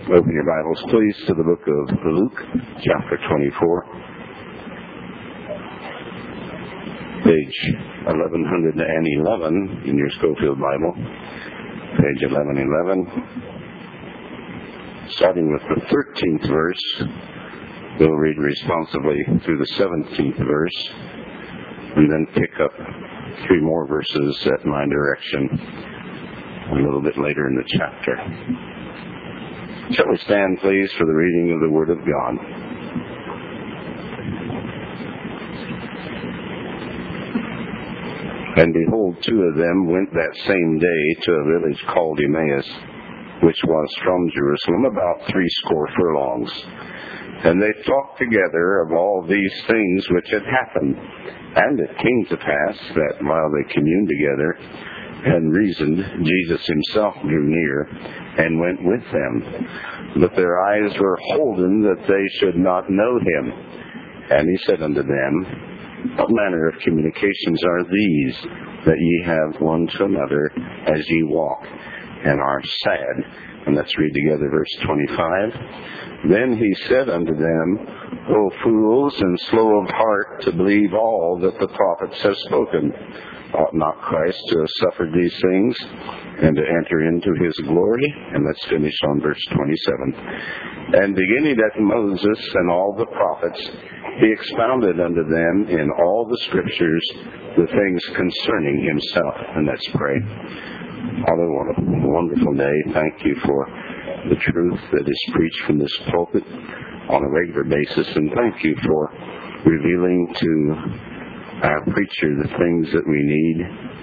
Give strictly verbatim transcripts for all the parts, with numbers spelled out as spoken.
Open your Bibles, please, to the book of Luke, chapter twenty-four. Page eleven eleven in your Schofield Bible. Page eleven eleven. Starting with the thirteenth verse, we'll read responsively through the seventeenth verse, and then pick up three more verses at my direction a little bit later in the chapter. Shall we stand, please, for the reading of the Word of God? And behold, two of them went that same day to a village called Emmaus, which was from Jerusalem about threescore furlongs. And they talked together of all these things which had happened. And it came to pass that while they communed together and reasoned, Jesus himself drew near and went with them. But their eyes were holden that they should not know him. And he said unto them, What manner of communications are these that ye have one to another as ye walk, and are sad? And let's read together verse twenty-five. Then he said unto them, O fools, and slow of heart to believe all that the prophets have spoken. Ought not Christ to have suffered these things, and to enter into his glory? And let's finish on verse twenty-seven. And beginning at Moses and all the prophets, he expounded unto them in all the scriptures the things concerning himself. And let's pray. Father, what a wonderful day. Thank you for the truth that is preached from this pulpit on a regular basis. And thank you for revealing to our preacher the things that we need.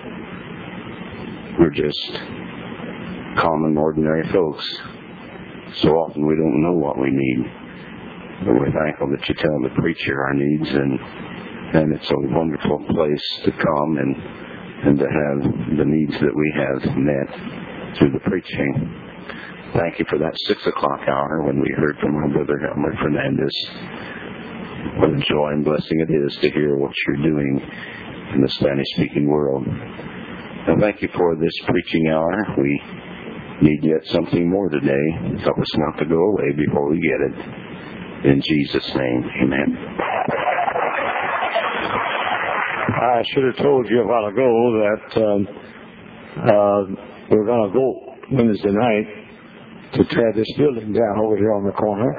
We're just common, ordinary folks. So often we don't know what we need. But we're thankful that you tell the preacher our needs, and and it's a wonderful place to come and and to have the needs that we have met through the preaching. Thank you for that six o'clock hour when we heard from our brother Elmer Fernandez. What a joy and blessing it is to hear what you're doing in the Spanish-speaking world. And thank you for this preaching hour. We need yet something more today. Help us not to go away before we get it. In Jesus' name, amen. I should have told you a while ago that um, uh, we're going to go Wednesday night to tear this building down over here on the corner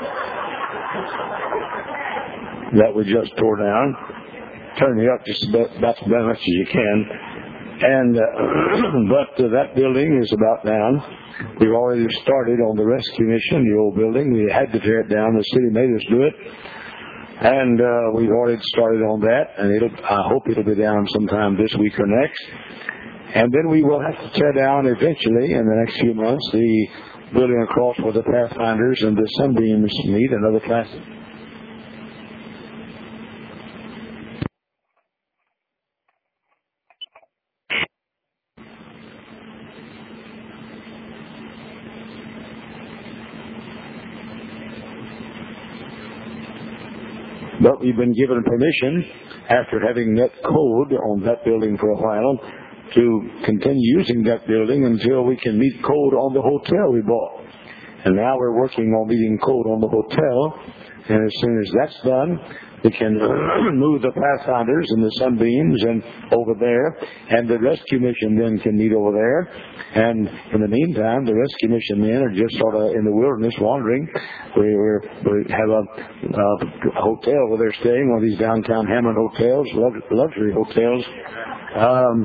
that we just tore down. Turn it up just about, about as much as you can. And uh, but uh, that building is about down. We've already started on the rescue mission, the old building. We had to tear it down. The city made us do it. And uh, we've already started on that, and it'll, I hope it'll be down sometime this week or next. And then we will have to tear down eventually, in the next few months, the building across where the Pathfinders and the Sunbeams meet, another class. But we've been given permission, after having met code on that building for a while, to continue using that building until we can meet code on the hotel we bought. And now we're working on meeting code on the hotel. And as soon as that's done, we can move the Pathfinders and the Sunbeams and over there, and the rescue mission then can meet over there. And in the meantime, the rescue mission men are just sort of in the wilderness wandering. We, we're, we have a, a hotel where they're staying, one of these downtown Hammond hotels, luxury hotels, um,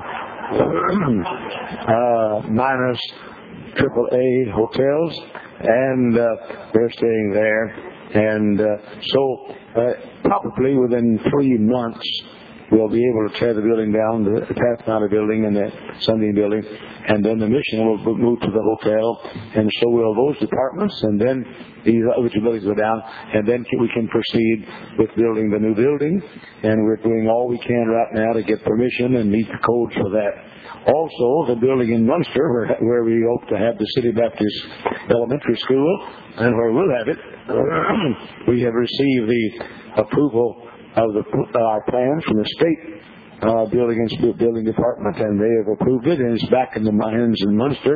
uh, minus triple A hotels, and uh, they're staying there. And uh, so uh, probably within three months we'll be able to tear the building down, the Pathfinder building and the Sunday building, and then the mission will move to the hotel, and so will those departments, and then these other two buildings go down, and then we can proceed with building the new building. And we're doing all we can right now to get permission and meet the codes for that. Also, the building in Munster, where, where we hope to have the City Baptist Elementary School, and where we'll have it, we have received the approval of the, our plans from the state uh, building and building department, and they have approved it, and it's back in the mines in Munster.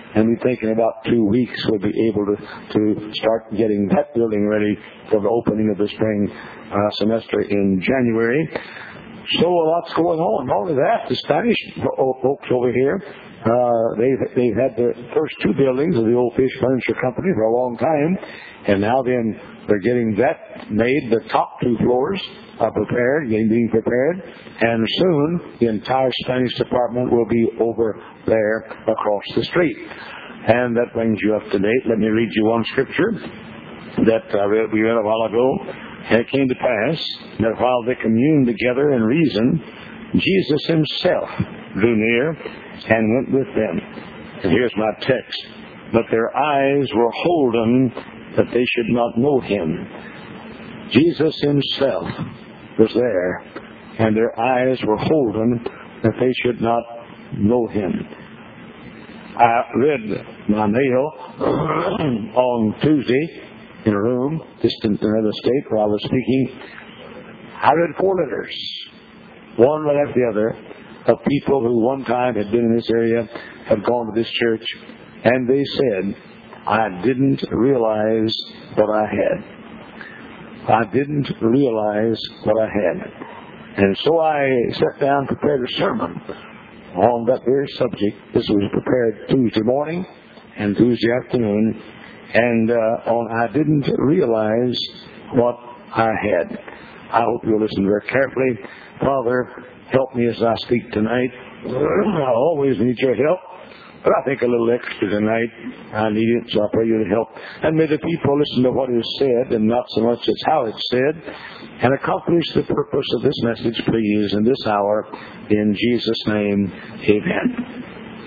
and we think in about two weeks we'll be able to, to start getting that building ready for the opening of the spring uh, semester in January. So a lot's going on. Not only that, the Spanish folks over here, uh, they've, they've had the first two buildings of the Old Fish Furniture Company for a long time, and now then they're getting that made. The top two floors are prepared, getting being prepared, and soon the entire Spanish department will be over there across the street. And that brings you up to date. Let me read you one scripture that uh, we read a while ago. And it came to pass that while they communed together and reasoned, Jesus himself drew near and went with them. And here's my text. But their eyes were holden that they should not know him. Jesus himself was there, and their eyes were holden that they should not know him. I read my mail on Tuesday in a room, distant in another state where I was speaking. I read four letters, one right after the other, of people who one time had been in this area, had gone to this church, and they said, I didn't realize what I had. I didn't realize what I had. And so I sat down and prepared a sermon on that very subject. This was prepared Tuesday morning and Tuesday afternoon, and uh, on I didn't realize what I had. I hope you'll listen very carefully. Father, help me as I speak tonight. I always need your help, but I think a little extra tonight. I need it, so I pray you to help. And may the people listen to what is said and not so much as how it's said, and accomplish the purpose of this message, please, in this hour. In Jesus' name, amen.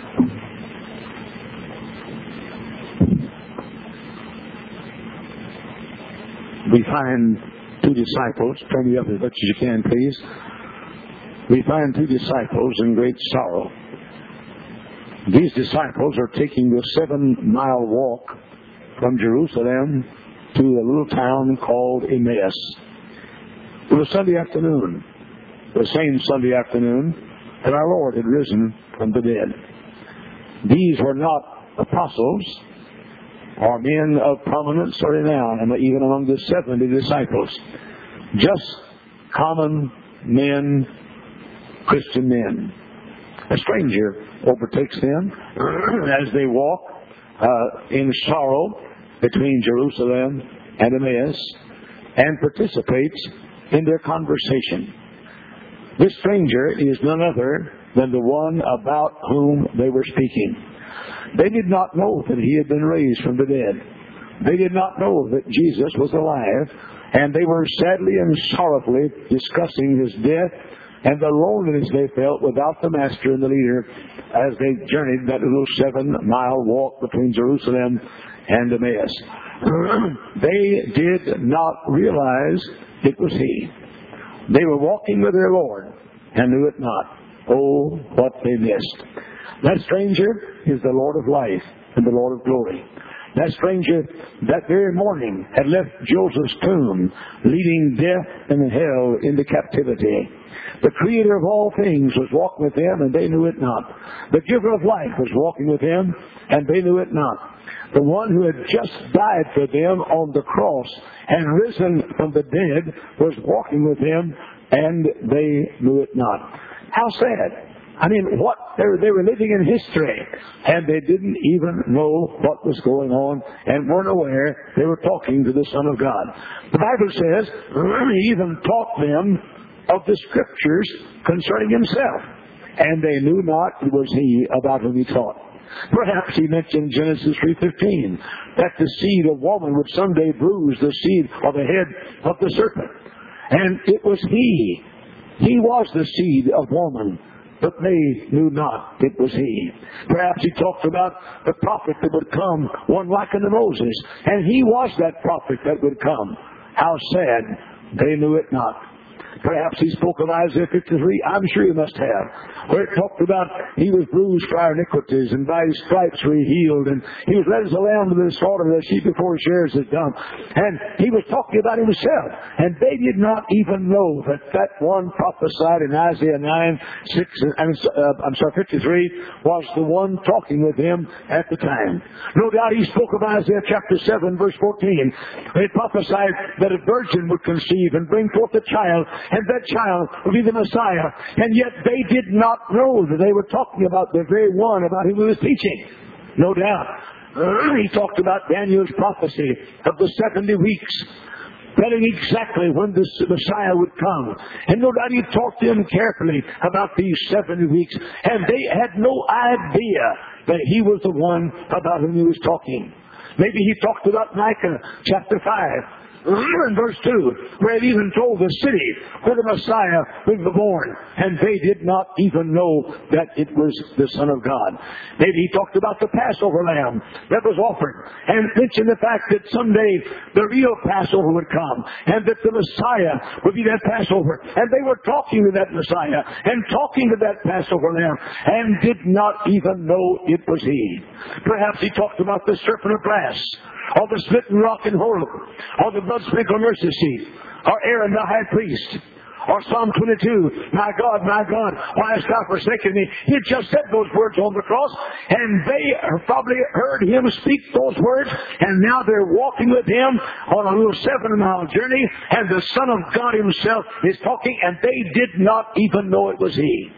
We find two disciples. Turn me up as much as you can, please. We find two disciples in great sorrow. These disciples are taking the seven-mile walk from Jerusalem to a little town called Emmaus. It was Sunday afternoon, the same Sunday afternoon that our Lord had risen from the dead. These were not apostles or men of prominence or renown, and even among the seventy disciples. Just common men, Christian men. A stranger overtakes them as they walk uh, in sorrow between Jerusalem and Emmaus and participates in their conversation. This stranger is none other than the one about whom they were speaking. They did not know that he had been raised from the dead. They did not know that Jesus was alive, and they were sadly and sorrowfully discussing his death and the loneliness they felt without the Master and the leader as they journeyed that little seven-mile walk between Jerusalem and Emmaus. They did not realize it was he. They were walking with their Lord and knew it not. Oh, what they missed. That stranger is the Lord of life and the Lord of glory. That stranger that very morning had left Joseph's tomb, leading death and hell into captivity. The Creator of all things was walking with them, and they knew it not. The Giver of life was walking with them, and they knew it not. The one who had just died for them on the cross and risen from the dead was walking with them, and they knew it not. How sad. I mean, what they were, they were living in history, and they didn't even know what was going on and weren't aware they were talking to the Son of God. The Bible says he even taught them of the Scriptures concerning himself, and they knew not it was he about whom he taught. Perhaps he mentioned Genesis three fifteen, that the seed of woman would someday bruise the seed or the head of the serpent. And it was he. He was the seed of woman, but they knew not it was he. Perhaps he talked about the prophet that would come, one like unto Moses, and he was that prophet that would come. How sad, they knew it not. Perhaps he spoke of Isaiah fifty-three. I'm sure he must have. Where it talked about he was bruised for our iniquities, and by his stripes were he healed, and he was led as a lamb to the slaughter, the sheep before his shears is dumb. And he was talking about himself. And they did not even know that that one prophesied in Isaiah nine, six, and, uh, I'm sorry, fifty-three, was the one talking with him at the time. No doubt he spoke of Isaiah chapter seven, verse fourteen. They prophesied that a virgin would conceive and bring forth a child, and that child would be the Messiah. And yet they did not know that they were talking about the very one about whom he was teaching. No doubt. Uh, he talked about Daniel's prophecy of the seventy weeks, telling exactly when the Messiah would come. And no doubt he talked to them carefully about these seventy weeks. And they had no idea that he was the one about whom he was talking. Maybe he talked about Micah chapter five. In verse two, where it even told the city where the Messiah would be born, and they did not even know that it was the Son of God. Maybe he talked about the Passover lamb that was offered, and mentioned the fact that someday the real Passover would come, and that the Messiah would be that Passover. And they were talking to that Messiah, and talking to that Passover lamb, and did not even know it was he. Perhaps he talked about the serpent of brass, or the smitten rock in Horeb, or the blood-sprinkled mercy seat, or Aaron the high priest, or Psalm twenty-two, my God, my God, why hast thou forsaken me? He had just said those words on the cross, and they probably heard him speak those words, and now they're walking with him on a little seven-mile journey, and the Son of God himself is talking, and they did not even know it was he.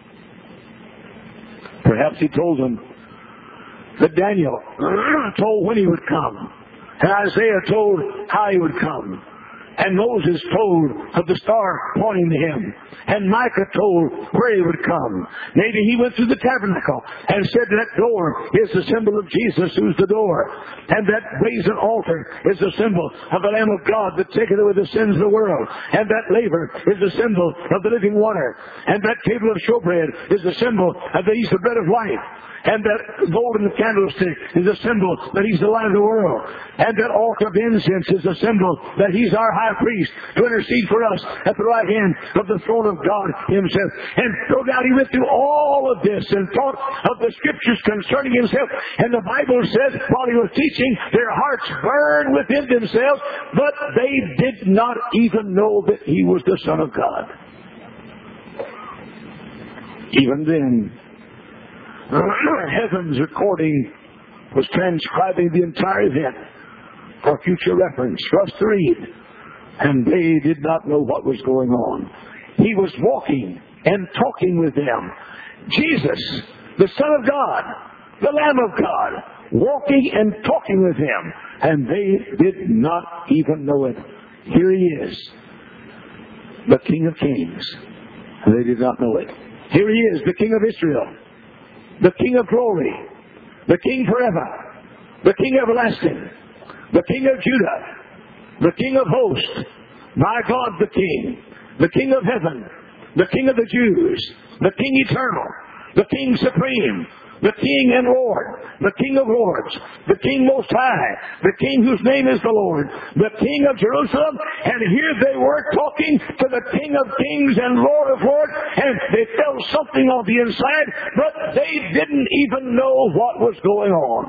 Perhaps he told them that Daniel told when he would come, and Isaiah told how he would come. And Moses told of the star pointing to him. And Micah told where he would come. Maybe he went through the tabernacle and said that door is the symbol of Jesus, who's the door. And that brazen altar is the symbol of the Lamb of God that taketh away the sins of the world. And that laver is the symbol of the living water. And that table of showbread is the symbol of that he's the bread of life. And that golden candlestick is a symbol that he's the light of the world. And that altar of incense is a symbol that he's our high priest to intercede for us at the right hand of the throne of God himself. And no doubt he went through all of this and taught of the scriptures concerning himself. And the Bible says while he was teaching, their hearts burned within themselves, but they did not even know that he was the Son of God. Even then, heaven's recording was transcribing the entire event for future reference for us to read. And they did not know what was going on. He was walking and talking with them. Jesus, the Son of God, the Lamb of God, walking and talking with them. And they did not even know it. Here he is, the King of Kings. And they did not know it. Here he is, the King of Israel, the King of glory, the King forever, the King everlasting, the King of Judah, the King of hosts, my God the King, the King of heaven, the King of the Jews, the King eternal, the King supreme, the King and Lord, the King of lords, the King most high, the King whose name is the Lord, the King of Jerusalem. And here they were talking to the King of kings and Lord of lords, and they felt something on the inside, but they didn't even know what was going on.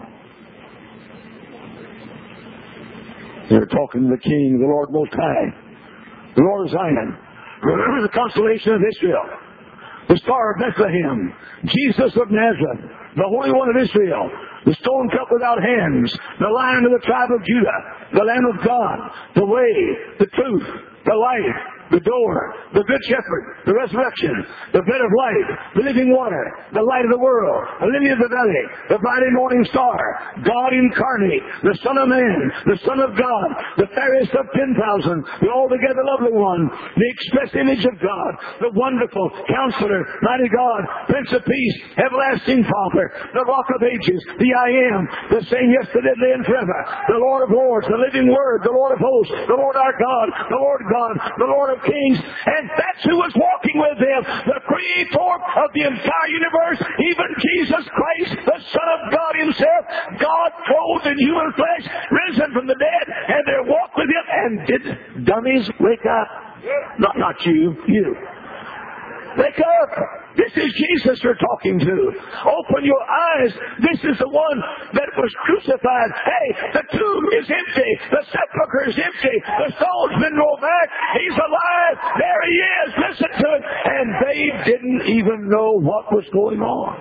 They were talking to the King, the Lord most high, the Lord of Zion, the consolation of Israel, the Star of Bethlehem, Jesus of Nazareth, the Holy One of Israel, the stone cut without hands, the Lion of the tribe of Judah, the Lamb of God, the way, the truth, the life, the door, the good shepherd, the resurrection, the bread of life, the living water, the light of the world, the lily of the valley, the bright and morning star, God incarnate, the Son of Man, the Son of God, the fairest of ten thousand, the altogether lovely one, the express image of God, the wonderful Counselor, mighty God, Prince of Peace, everlasting Father, the Rock of Ages, the I Am, the same yesterday, today, and forever, the Lord of Lords, the living Word, the Lord of Hosts, the Lord our God, the Lord God, the Lord of Kings. And that's who was walking with them, the Creator of the entire universe, even Jesus Christ, the Son of God himself, God clothed in human flesh, risen from the dead, and they walked with him. And did dummies wake up? Not, not you. You. Wake up! This is Jesus you're talking to. Open your eyes. This is the one that was crucified. Hey, the tomb is empty. The sepulchre is empty. The stone's been rolled back. He's alive. There he is. Listen to it. And they didn't even know what was going on.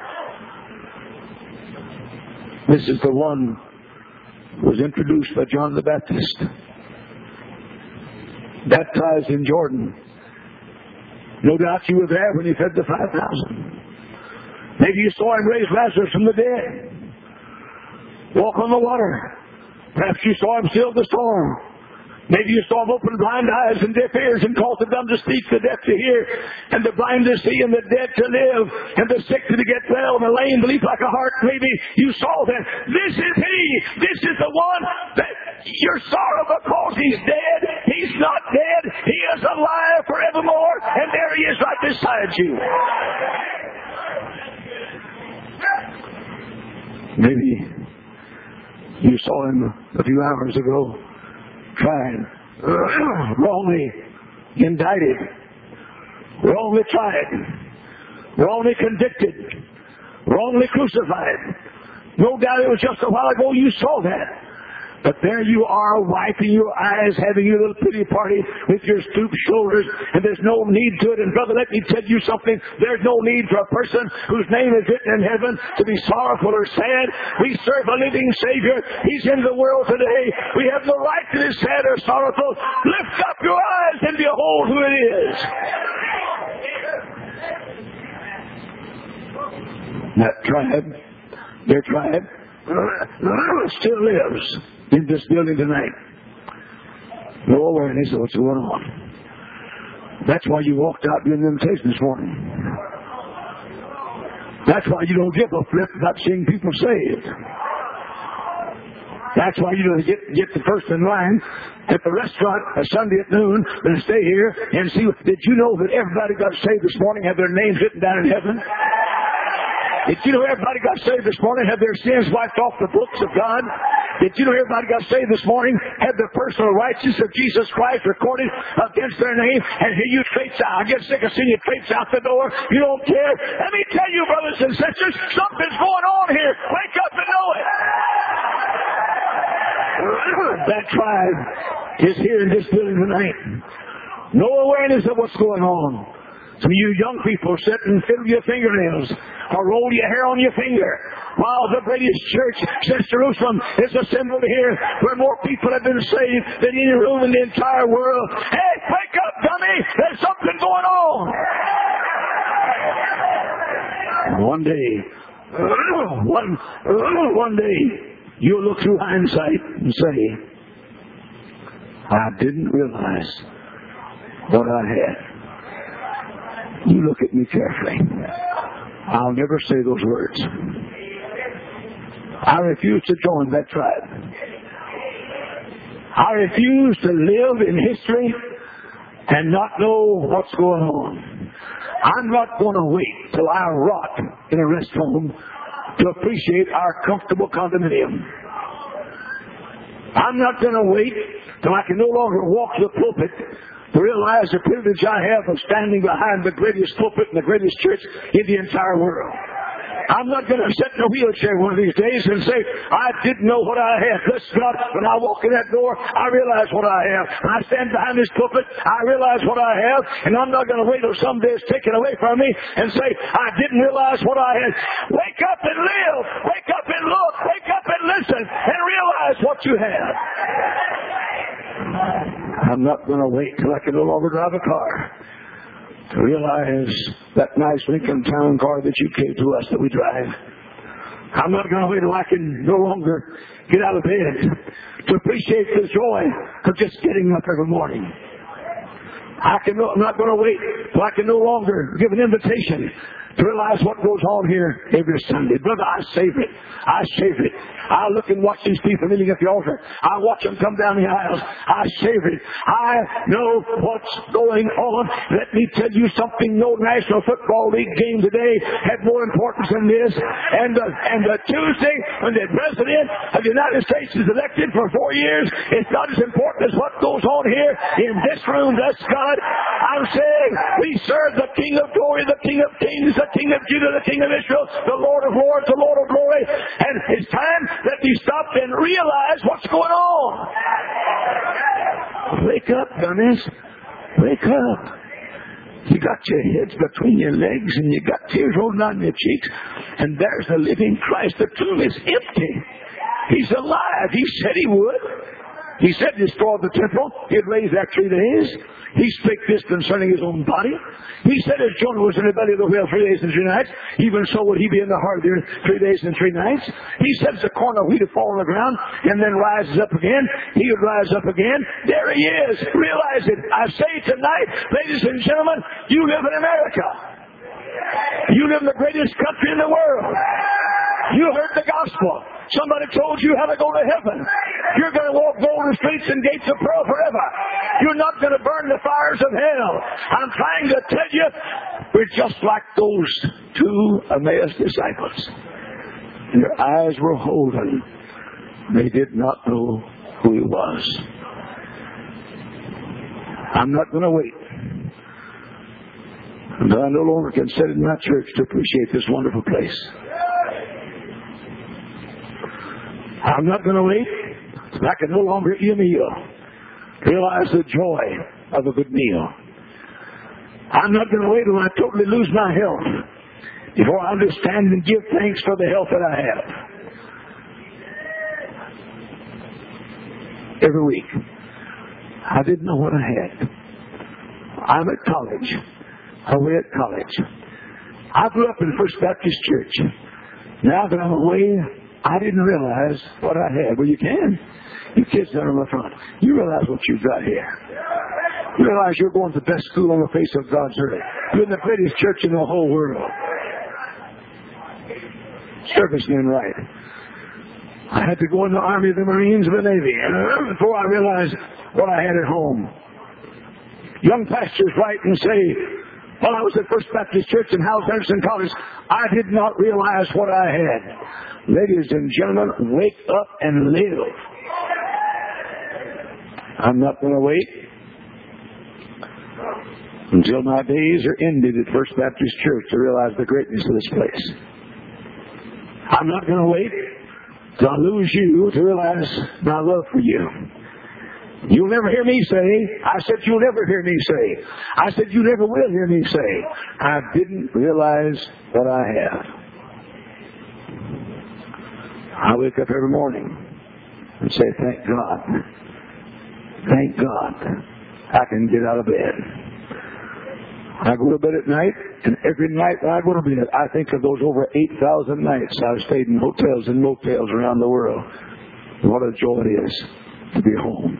This is the one who was introduced by John the Baptist. Baptized in Jordan. No doubt you were there when he fed the five thousand. Maybe you saw him raise Lazarus from the dead. Walk on the water. Perhaps you saw him still the storm. Maybe you saw him open blind eyes and deaf ears and cause the dumb to speak, the deaf to hear, and the blind to see, and the dead to live, and the sick to get well, and the lame to leap like a hart. Maybe you saw that. This is he. This is the one that you're sorrow because he's dead. He's not dead. He is alive forevermore, and there he is right beside you. Maybe you saw him a few hours ago tried, wrongly indicted, wrongly tried, wrongly convicted, wrongly crucified. No doubt it was just a while ago you saw that. But there you are, wiping your eyes, having your little pity party with your stooped shoulders, and there's no need to it. And brother, let me tell you something. There's no need for a person whose name is written in heaven to be sorrowful or sad. We serve a living Savior. He's in the world today. We have no right to be sad or sorrowful. Lift up your eyes and behold who it is. That tribe, their tribe, still lives in this building tonight. No awareness of what's going on. That's why you walked out during the invitation this morning. That's why you don't give a flip about seeing people saved. That's why you don't get get the first in line at the restaurant a Sunday at noon and stay here and see. Did you know that everybody got saved this morning had their names written down in heaven? Did you know everybody got saved this morning had their sins wiped off the books of God? Did you know everybody got saved this morning had the personal righteousness of Jesus Christ recorded against their name? And here you traipse out. I get sick of seeing you traipse out the door. You don't care. Let me tell you, brothers and sisters, something's going on here. Wake up and know it. That tribe is here in this building tonight. No awareness of what's going on. Some of you young people sit and fiddle your fingernails or roll your hair on your finger while the greatest church since Jerusalem is assembled here where more people have been saved than any room in the entire world. Hey, wake up, dummy! There's something going on! One day, one, one day, you'll look through hindsight and say, I didn't realize what I had. You look at me carefully. I'll never say those words. I refuse to join that tribe. I refuse to live in history and not know what's going on. I'm not going to wait till I rot in a rest home to appreciate our comfortable condominium. I'm not going to wait till I can no longer walk the pulpit to realize the privilege I have of standing behind the greatest pulpit and the greatest church in the entire world. I'm not going to sit in a wheelchair one of these days and say, I didn't know what I had. Bless God, when I walk in that door, I realize what I have. When I stand behind this pulpit, I realize what I have. And I'm not going to wait till someday it's taken away from me and say, I didn't realize what I had. Wake up and live. Wake up and look. Wake up and listen and realize what you have. I'm not going to wait till I can no longer drive a car to realize that nice Lincoln Town car that you gave to us that we drive. I'm not going to wait till I can no longer get out of bed to appreciate the joy of just getting up every morning. I can no, I'm not going to wait till I can no longer give an invitation to realize what goes on here every Sunday. Brother, I savor it. I savor it. I look and watch these people kneeling at the altar. I watch them come down the aisles. I savor it. I know what's going on. Let me tell you something. No National Football League game today had more importance than this. And the, and the Tuesday when the President of the United States is elected for four years, it's not as important as what goes on here in this room. That's God. I'm saying we serve the King of Glory, the King of Kings, the King of Judah, the King of Israel, the Lord of Lords, the Lord of Glory. And it's time that we stop and realize what's going on. Wake up, dummies. Wake up. You got your heads between your legs and you got tears rolling down your cheeks. And there's the living Christ. The tomb is empty. He's alive. He said he would. He said destroy the temple. He'd raise that three days. He spake this concerning his own body. He said as Jonah was in the belly of the whale three days and three nights, even so would he be in the heart of the earth three days and three nights. He said the corn of wheat would fall on the ground and then rises up again. He would rise up again. There he is. Realize it. I say tonight, ladies and gentlemen, you live in America. You live in the greatest country in the world. You heard the gospel. Somebody told you how to go to heaven. You're going to walk golden streets and gates of pearl forever. You're not going to burn the fires of hell. I'm trying to tell you, we're just like those two Emmaus disciples. Their eyes were holden. They did not know who he was. I'm not going to wait until I no longer can sit in my church to appreciate this wonderful place. I'm not going to wait until I can no longer eat a meal. Realize the joy of a good meal. I'm not going to wait until I totally lose my health before I understand and give thanks for the health that I have. Every week, I didn't know what I had. I'm at college. Away at college. I grew up in First Baptist Church. Now that I'm away, I didn't realize what I had. Well, you can. You kids down on the front. You realize what you've got here. You realize you're going to the best school on the face of God's earth. You're in the greatest church in the whole world. Servicemen, right. I had to go in the Army, the Marines, the Navy, and before I realized what I had at home. Young pastors write and say, while I was at First Baptist Church in Howell Anderson College, I did not realize what I had. Ladies and gentlemen, wake up and live. I'm not going to wait until my days are ended at First Baptist Church to realize the greatness of this place. I'm not going to wait till I lose you to realize my love for you. You'll never hear me say, I said you'll never hear me say. I said you never will hear me say, I didn't realize what I have. I wake up every morning and say, thank God. Thank God I can get out of bed. I go to bed at night, and every night when I go to bed, I think of those over eight thousand nights I've stayed in hotels and motels around the world. What a joy it is to be home.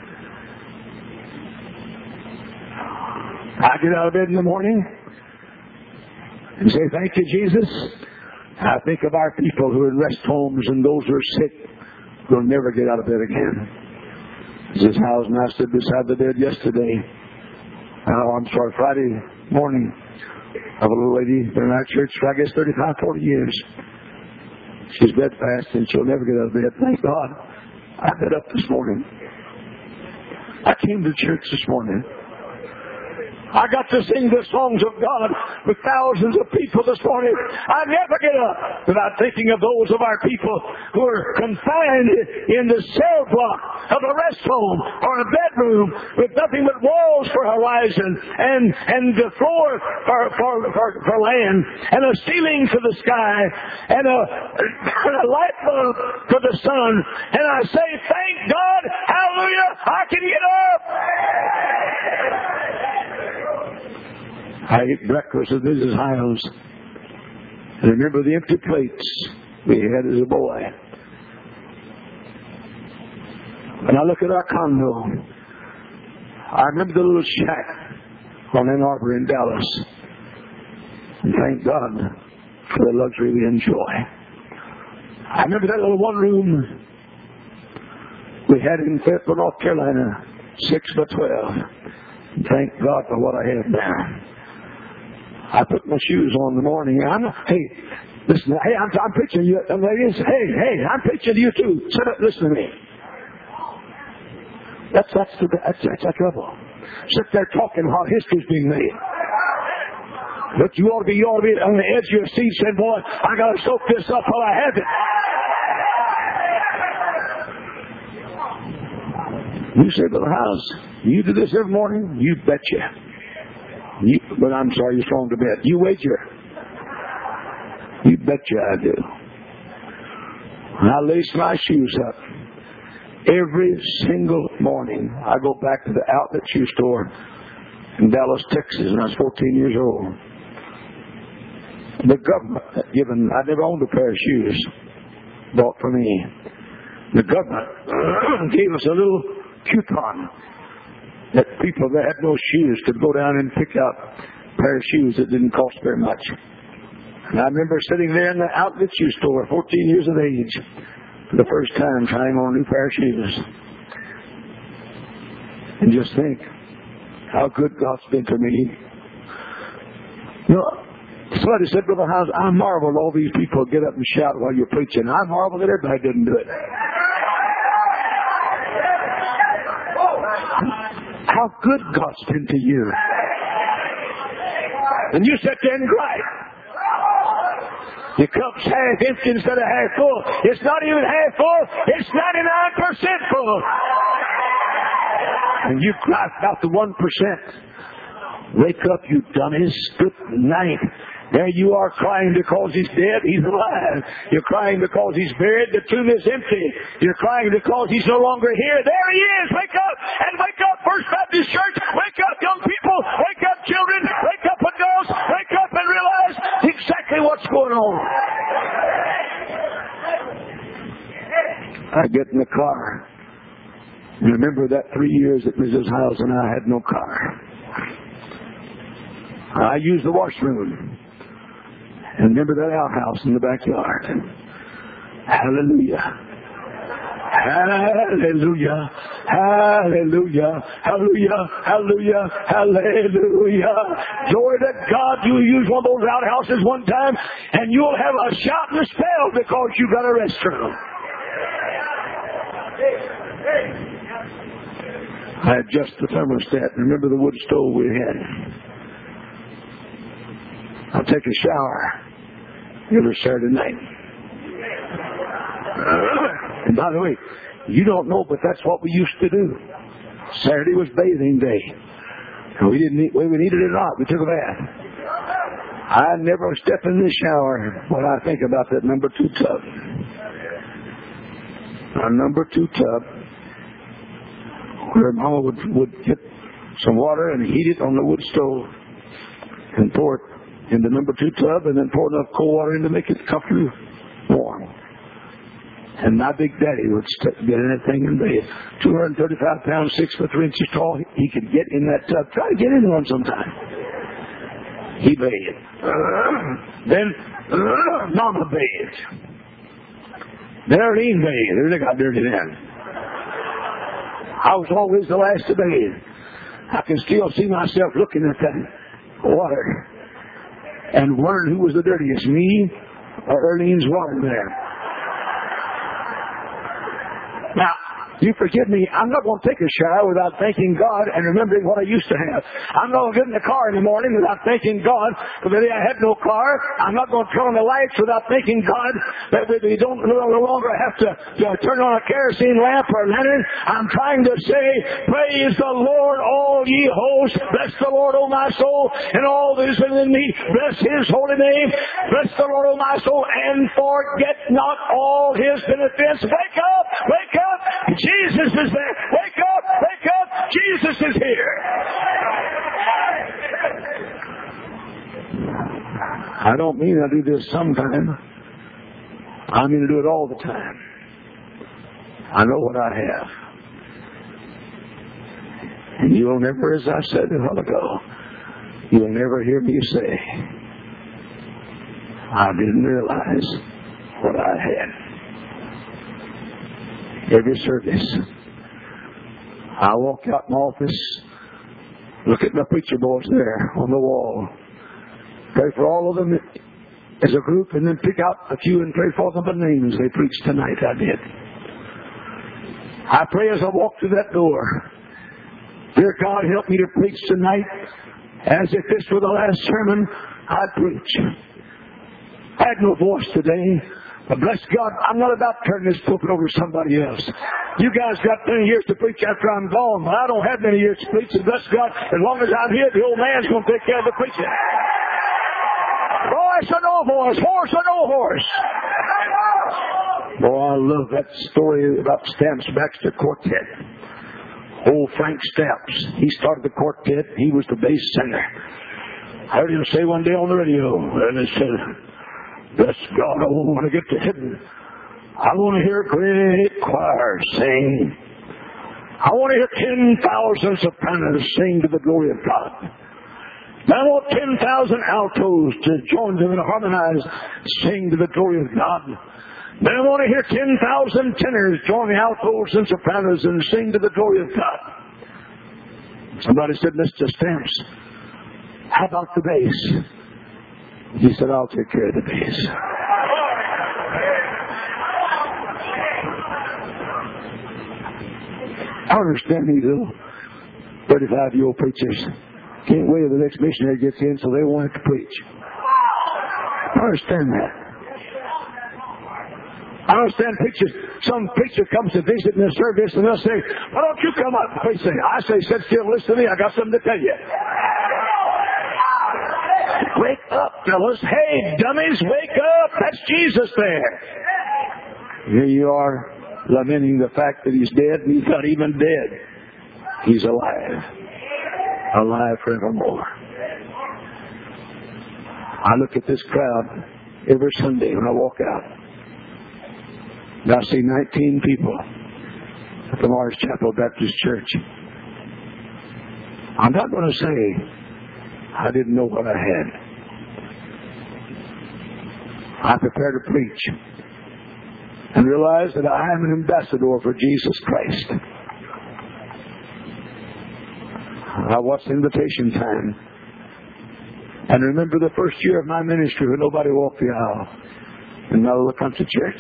I get out of bed in the morning and say, thank you, Jesus. I think of our people who are in rest homes and those who are sick who will never get out of bed again. This is how I stood beside the bed yesterday. Oh, I'm sorry, Friday morning of a little lady in our church for I guess thirty-five, forty years. She's bedfast and she'll never get out of bed. Thank God I got up this morning. I came to church this morning. I got to sing the songs of God with thousands of people this morning. I never get up without thinking of those of our people who are confined in the cell block of a rest home or a bedroom with nothing but walls for horizon and, and the floor for, for, for, for land and a ceiling for the sky and a, and a light bulb for the sun. And I say, thank God, hallelujah, I can get up. I ate breakfast at Missus Hiles. And I remember the empty plates we had as a boy. When I look at our condo, I remember the little shack on Ann Arbor in Dallas. And thank God for the luxury we enjoy. I remember that little one room we had in Fayetteville, North Carolina, six by twelve. Thank God for what I have now. I put my shoes on in the morning. I'm not, hey, listen, hey, I'm, I'm preaching to you, young ladies. Hey, hey, I'm preaching to you too. Sit up, listen to me. That's that's the that's, that's the trouble. Sit there talking while history's being made. But you ought to be, you ought to be on the edge of your seat saying, boy, I got to soak this up while I have it. You say, Brother House, you do this every morning? You betcha. You, but I'm sorry you're strong to bet. You wager. You betcha I do. I lace my shoes up. Every single morning I go back to the outlet shoe store in Dallas, Texas, when I was fourteen years old. The government had given, I never owned a pair of shoes bought for me. The government gave us a little coupon that people that had no shoes could go down and pick out a pair of shoes that didn't cost very much. And I remember sitting there in the outlet shoe store, fourteen years of age, for the first time trying on a new pair of shoes. And just think how good God's been to me. You know, somebody said, Brother House, I marvel all these people get up and shout while you're preaching. I marvel that everybody didn't do it. How good God's been to you. And you sit there and cry. Your cup's half empty instead of half full. It's not even half full. It's ninety-nine percent full. And you cry about the one percent. Wake up, you dummies. Good night. There you are crying because he's dead. He's alive. You're crying because he's buried. The tomb is empty. You're crying because he's no longer here. There he is. Wake up and wake up, First Baptist Church. Wake up, young people. Wake up, children. Wake up, adults. Wake up and realize exactly what's going on. I get in the car. And remember that three years that Missus Hiles and I had no car. I used the washroom. And remember that outhouse in the backyard. Hallelujah. Hallelujah. Hallelujah. Hallelujah. Hallelujah. Hallelujah. Glory to God. You use one of those outhouses one time and you'll have a shout and a spell because you got a restroom. I adjust the thermostat. Remember the wood stove we had. I'll take a shower every Saturday night. And by the way, you don't know, but that's what we used to do. Saturday was bathing day. And we didn't need, whether we needed it or not, we took a bath. I never step in the shower when I think about that number two tub. Our number two tub, where Mama would, would get some water and heat it on the wood stove and pour it in the number two tub and then pour enough cold water in to make it comfortably warm. And my big daddy would st- get in that thing and bathe. two hundred thirty-five pounds, six foot three inches tall. He could get in that tub. Try to get in one sometime. He bathed. Uh, then uh, Mama bathed. Then Arlene bathed. They got dirty then. I was always the last to bathe. I can still see myself looking at that water and wondering who was the dirtiest, me or Arlene's water there. Now, you forgive me, I'm not going to take a shower without thanking God and remembering what I used to have. I'm not going to get in the car in the morning without thanking God for the day I had no car. I'm not going to turn on the lights without thanking God that we don't no longer have to uh, turn on a kerosene lamp or lantern. I'm trying to say, praise the Lord, all ye hosts. Bless the Lord, O my soul, and all that is within me. Bless his holy name. Bless the Lord, O my soul, and forget not all his benefits. Wake up! Wake up! Jesus is there. Wake up! Wake up! Jesus is here. I don't mean I do this sometime. I mean to do it all the time. I know what I have. And you'll never, as I said a while ago, you'll never hear me say, I didn't realize what I had. every service. I walk out in my office, look at my preacher boys there on the wall, pray for all of them as a group, and then pick out a few and pray for them by names. They preached tonight. I did. I pray as I walk through that door, dear God, help me to preach tonight as if this were the last sermon I'd preach. I had no voice today, but bless God, I'm not about to turn this pulpit over to somebody else. You guys got many years to preach after I'm gone, but I don't have many years to preach, and bless God, as long as I'm here, the old man's going to take care of the preaching. Voice or no voice, horse or no horse. Boy, I love that story about Stamps Baxter Quartet. Old Frank Stamps, he started the quartet. He was the bass singer. I heard him say one day on the radio, and he said, bless God, I want to get to heaven. I want to hear a great choir sing. I want to hear ten thousand sopranos sing to the glory of God. I want ten thousand altos to join them and harmonize, sing to the glory of God. Then I want to hear ten thousand tenors join the altos and sopranos and sing to the glory of God. Somebody said, Mister Stamps, how about the bass? He said, I'll take care of the bass. I understand these little thirty-five-year-old preachers can't wait till the next missionary gets in, so they want to preach. I understand that. I understand preachers. Some preacher comes to visit in the service and they'll say, why don't you come up and preach? I say, sit still, listen to me. I got something to tell you. Wake up, fellas. Hey, dummies, wake up. That's Jesus there. Here you are lamenting the fact that he's dead, and he's not even dead. He's alive. Alive forevermore. I look at this crowd every Sunday when I walk out. And I see nineteen people at the Mars Chapel Baptist Church. I'm not going to say I didn't know what I had. I prepared to preach and realize that I am an ambassador for Jesus Christ. I watched Invitation Time and remember the first year of my ministry when nobody walked the aisle in my little country church.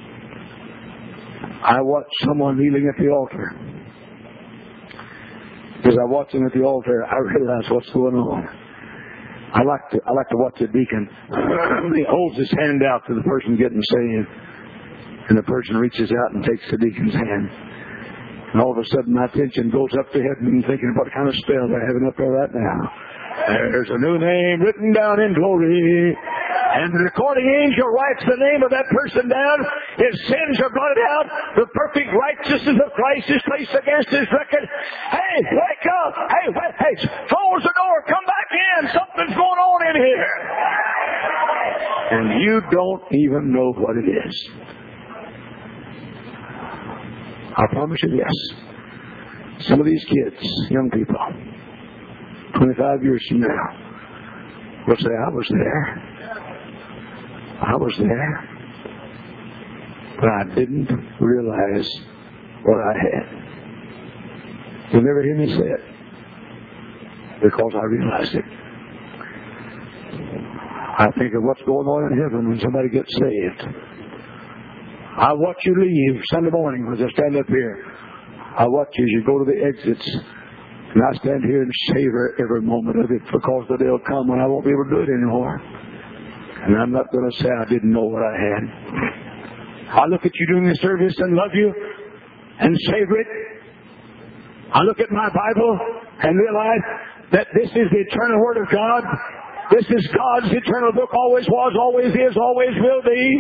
I watched someone kneeling at the altar. As I watched him at the altar, I realized what's going on. I like to I like to watch the deacon. He holds his hand out to the person getting saved, and the person reaches out and takes the deacon's hand. And all of a sudden, my attention goes up to heaven, thinking what kind of spell they're having up there right now. There's a new name written down in glory. And the recording angel writes the name of that person down. His sins are blotted out. The perfect righteousness of Christ is placed against his record. Hey, wake up. Hey, wait, hey, close the door. Come back in. Something's going on in here. And you don't even know what it is. I promise you this. Some of these kids, young people, twenty-five years from now, will say, I was there. I was there, but I didn't realize what I had. You'll never hear me say it, because I realized it. I think of what's going on in heaven when somebody gets saved. I watch you leave Sunday morning as I stand up here. I watch you as you go to the exits, and I stand here and savor every moment of it, because the day will come when I won't be able to do it anymore. And I'm not going to say I didn't know what I had. I look at you doing the service and love you and savor it. I look at my Bible and realize that this is the eternal Word of God. This is God's eternal book. Always was, always is, always will be.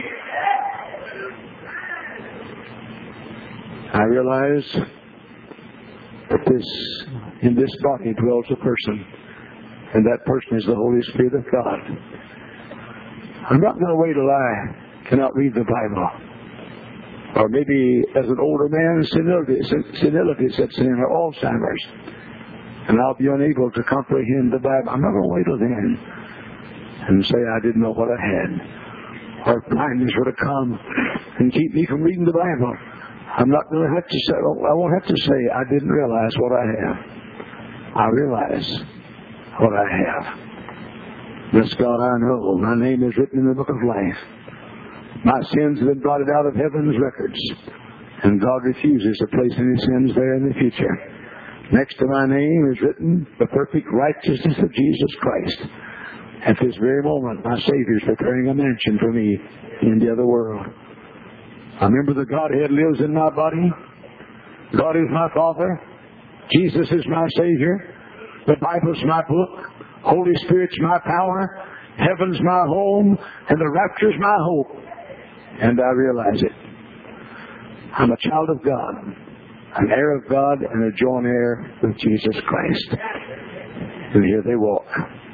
I realize that this, in this body dwells a person, and that person is the Holy Spirit of God. I'm not going to wait till I cannot read the Bible. Or maybe as an older man, senility, senility sets in, or Alzheimer's, and I'll be unable to comprehend the Bible. I'm not going to wait till then and say I didn't know what I had. Or blindness were to come and keep me from reading the Bible. I'm not going to have to say, I won't have to say I didn't realize what I have. I realize what I have. This God I know, my name is written in the book of life. My sins have been blotted out of heaven's records, and God refuses to place any sins there in the future. Next to my name is written the perfect righteousness of Jesus Christ. At this very moment, my Savior is preparing a mansion for me in the other world. I remember the Godhead lives in my body. God is my Father. Jesus is my Savior. The Bible's my book. Holy Spirit's my power. Heaven's my home. And the rapture's my hope. And I realize it. I'm a child of God, an heir of God, and a joint heir with Jesus Christ. And here they walk.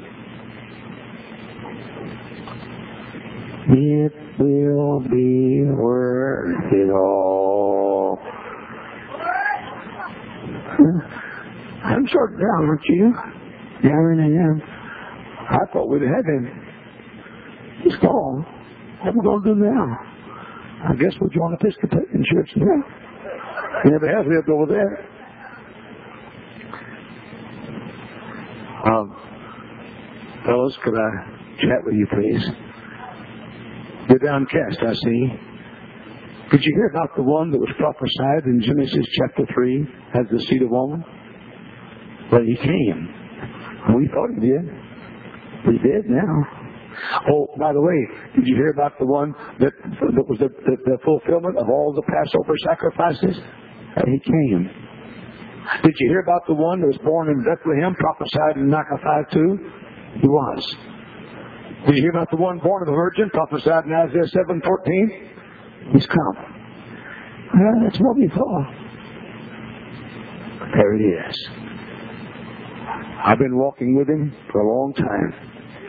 It will be worth it all. I'm sort of down, aren't you? Yeah, I really am. I thought we'd have him. He's gone. What are we going to do now? I guess we'll join Episcopalian Church now. He never has lived over there. Um, fellows, could I chat with you, please? You're downcast, I see. Did you hear about the one that was prophesied in Genesis chapter three as the seed of woman? Well, he came. We thought he did. He did now. Oh, by the way, did you hear about the one that, that was the, the, the fulfillment of all the Passover sacrifices? Uh, he came. Did you hear about the one that was born in Bethlehem, prophesied in Micah five two? He was. Did you hear about the one born of a virgin, prophesied in Isaiah seven fourteen? He's come. Well, that's what we thought. There it is. I've been walking with him for a long time.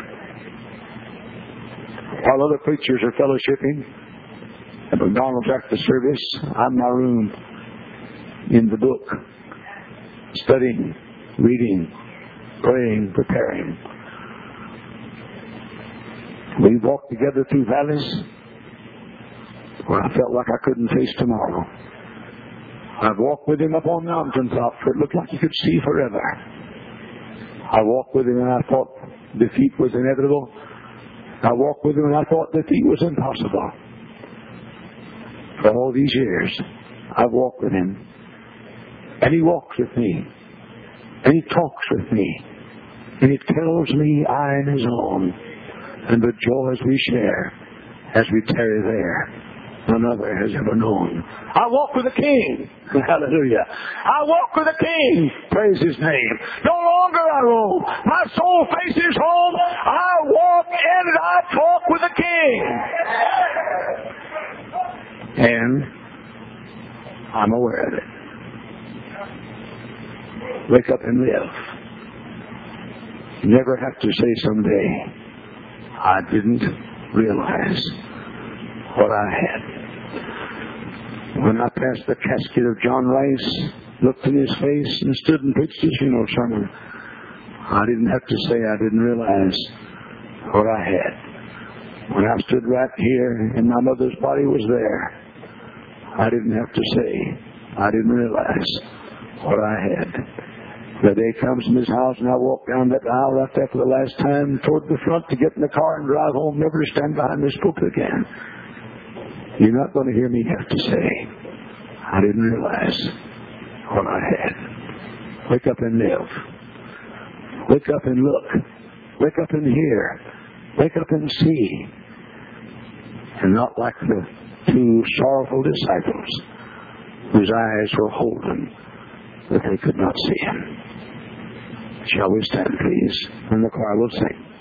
While other preachers are fellowshipping at McDonald's after the service, I'm in my room in the book, studying, reading, praying, preparing. We walked together through valleys where I felt like I couldn't face tomorrow. I've walked with him up on mountaintops where it looked like you could see forever. I walked with him and I thought defeat was inevitable. I walked with him and I thought defeat was impossible. For all these years, I've walked with him. And he walks with me. And he talks with me. And he tells me I am his own. And the joys we share as we tarry there, none other has ever known. I walk with the King. Hallelujah. I walk with the King. Praise his name. No longer I roam. My soul faces home. I walk and I talk with the King. And I'm aware of it. Wake up and live. Never have to say someday, I didn't realize what I had. When I passed the casket of John Rice, looked in his face and stood and preached his funeral sermon, I didn't have to say I didn't realize what I had. When I stood right here and my mother's body was there, I didn't have to say I didn't realize what I had. The day comes in this house and I walk down that aisle right there for the last time toward the front to get in the car and drive home, never to stand behind this pulpit again. You're not going to hear me have to say, I didn't realize what I had. Wake up and live. Wake up and look. Wake up and hear. Wake up and see. And not like the two sorrowful disciples whose eyes were holden, but they could not see him. Shall we stand, please? And the choir will sing.